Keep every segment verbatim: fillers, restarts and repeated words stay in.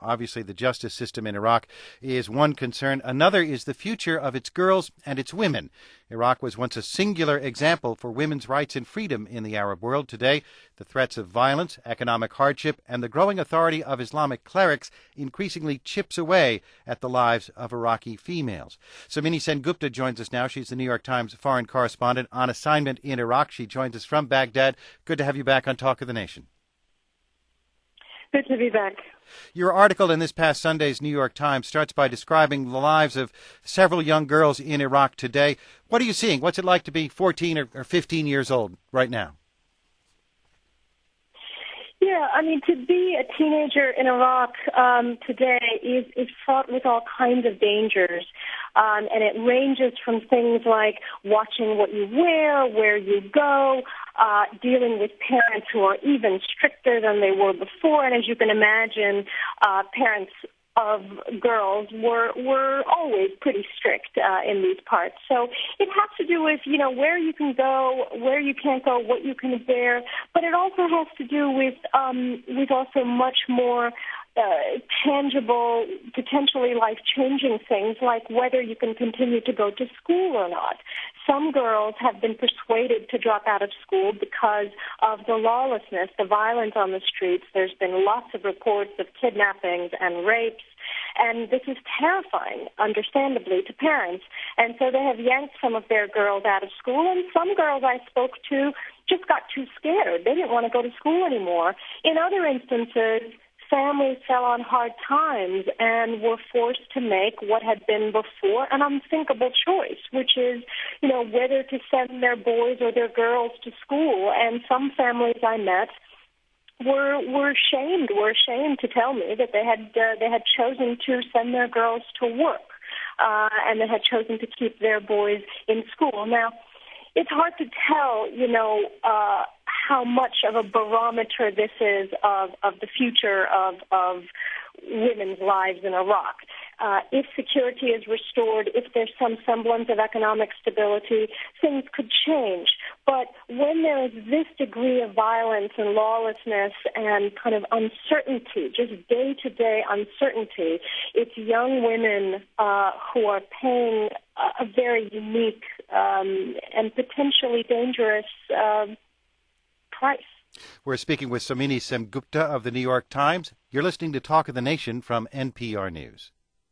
Obviously, the justice system in Iraq is one concern. Another is the future of its girls and its women. Iraq was once a singular example for women's rights and freedom in the Arab world. Today, the threats of violence, economic hardship, and the growing authority of Islamic clerics increasingly chips away at the lives of Iraqi females. Samini Sengupta joins us now. She's the New York Times foreign correspondent on assignment in Iraq. She joins us from Baghdad. Good to have you back on Talk of the Nation. Good to be back. Your article in this past Sunday's New York Times starts by describing the lives of several young girls in Iraq today. What are you seeing? What's it like to be fourteen or fifteen years old right now? Yeah, I mean, to be a teenager in Iraq um, today is, is fraught with all kinds of dangers. Um, and it ranges from things like watching what you wear, where you go, uh, dealing with parents who are even stricter than they were before. And as you can imagine, uh, parents of girls were were always pretty strict uh, in these parts. So it has to do with, you know, where you can go, where you can't go, what you can bear. But it also has to do with um, with also much more Uh, tangible, potentially life-changing things like whether you can continue to go to school or not. Some girls have been persuaded to drop out of school because of the lawlessness, the violence on the streets. There's been lots of reports of kidnappings and rapes, and this is terrifying, understandably, to parents. And so they have yanked some of their girls out of school, and some girls I spoke to just got too scared. They didn't want to go to school anymore. In other instances, families fell on hard times and were forced to make what had been before an unthinkable choice, which is, you know, whether to send their boys or their girls to school. And some families I met were were ashamed, were ashamed to tell me that they had uh, they had chosen to send their girls to work, uh, and they had chosen to keep their boys in school. Now, it's hard to tell, you know, uh, how much of a barometer this is of, of the future of, of women's lives in Iraq. Uh, if security is restored, if there's some semblance of economic stability, things could change. But when there is this degree of violence and lawlessness and kind of uncertainty, just day-to-day uncertainty, it's young women uh, who are paying a, a very unique um, and potentially dangerous uh, price. We're speaking with Samini Sengupta of the New York Times. You're listening to Talk of the Nation from N P R News.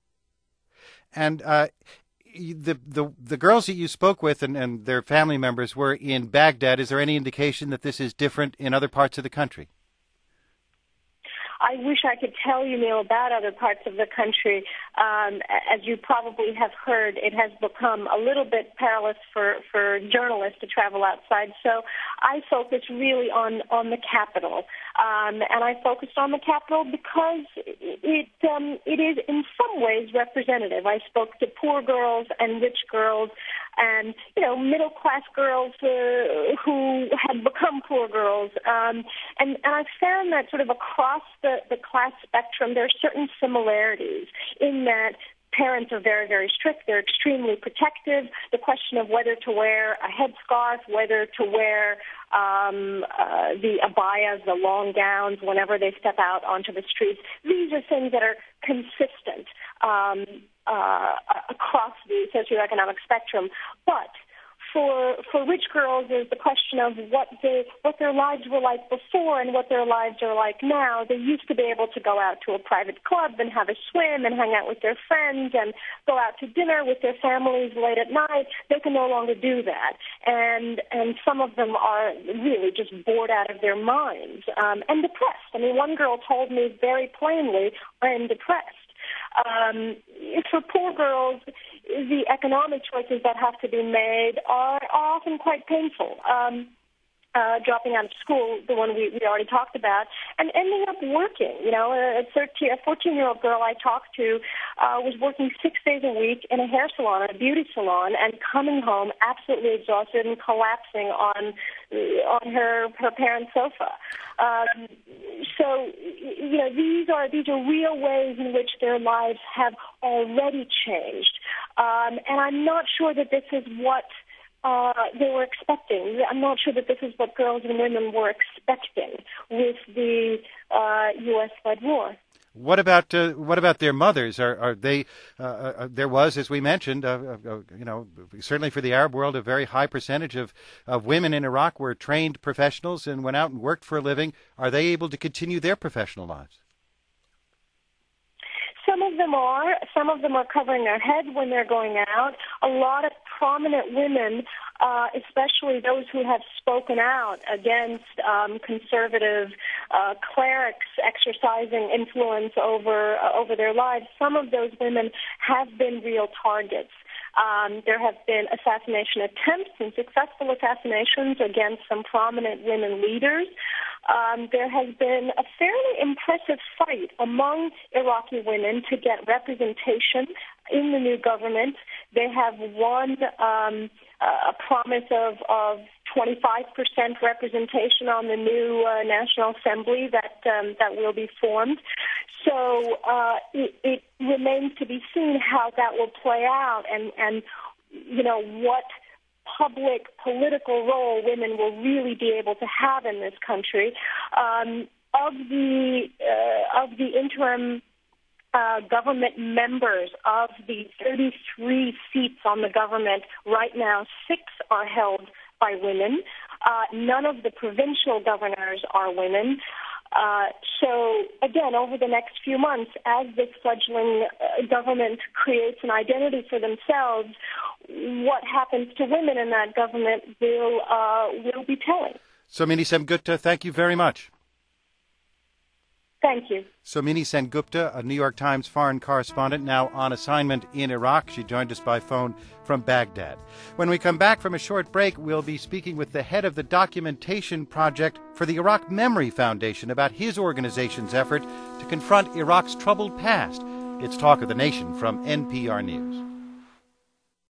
And uh, the the the girls that you spoke with and, and their family members were in Baghdad. Is there any indication that this is different in other parts of the country? I wish I could tell you, Neil, about other parts of the country. Um, as you probably have heard, it has become a little bit perilous for, for journalists to travel outside. So I focus really on, on the capital. Um, and I focused on the capital because it um, it is in some ways representative. I spoke to poor girls and rich girls and, you know, middle-class girls uh, who had become poor girls. Um, and, and I found that sort of across the, the class spectrum, there are certain similarities in that parents are very, very strict. They're extremely protective. The question of whether to wear a headscarf, whether to wear um, uh, the abayas, the long gowns, whenever they step out onto the streets, these are things that are consistent um, uh, across the socioeconomic spectrum. But For for rich girls is the question of what they what their lives were like before and what their lives are like now. They used to be able to go out to a private club and have a swim and hang out with their friends and go out to dinner with their families late at night. They can no longer do that, and and some of them are really just bored out of their minds um, and depressed. I mean, one girl told me very plainly, "I'm depressed." Um, for poor girls, the economic choices that have to be made are often quite painful. Um, uh, dropping out of school, the one we, we already talked about, and ending up working. You know, a thirteen, a fourteen-year-old girl I talked to uh, was working six days a week in a hair salon, a beauty salon, and coming home absolutely exhausted and collapsing on on her her parents' sofa. Um, so, you know, these are these are real ways in which their lives have already changed, um, and I'm not sure that this is what Uh, they were expecting. I'm not sure that this is what girls and women were expecting with the uh, U S-led war. What about uh, what about their mothers? Are are they? Uh, uh, there was, as we mentioned, uh, uh, you know, certainly for the Arab world, a very high percentage of, of women in Iraq were trained professionals and went out and worked for a living. Are they able to continue their professional lives? Some of them are. Some of them are covering their head when they're going out. A lot of prominent women, uh, especially those who have spoken out against um, conservative uh, clerics exercising influence over uh, over their lives, some of those women have been real targets. Um, there have been assassination attempts and successful assassinations against some prominent women leaders. Um, there has been a fairly impressive fight among Iraqi women to get representation in the new government. They have won um, a promise of, of twenty-five percent representation on the new uh, National Assembly that um, that will be formed. So uh, it, it remains to be seen how that will play out, and, and you know what public political role women will really be able to have in this country. Um, of the uh, of the interim uh, government members, of the thirty-three seats on the government right now, six are held by women. Uh, none of the provincial governors are women. Uh, so, again, over the next few months, as this fledgling uh, government creates an identity for themselves, what happens to women in that government will uh, will be telling. Somini Sengupta, thank you very much. Thank you. Somini Sengupta, a New York Times foreign correspondent, now on assignment in Iraq. She joined us by phone from Baghdad. When we come back from a short break, we'll be speaking with the head of the documentation project for the Iraq Memory Foundation about his organization's effort to confront Iraq's troubled past. It's Talk of the Nation from N P R News.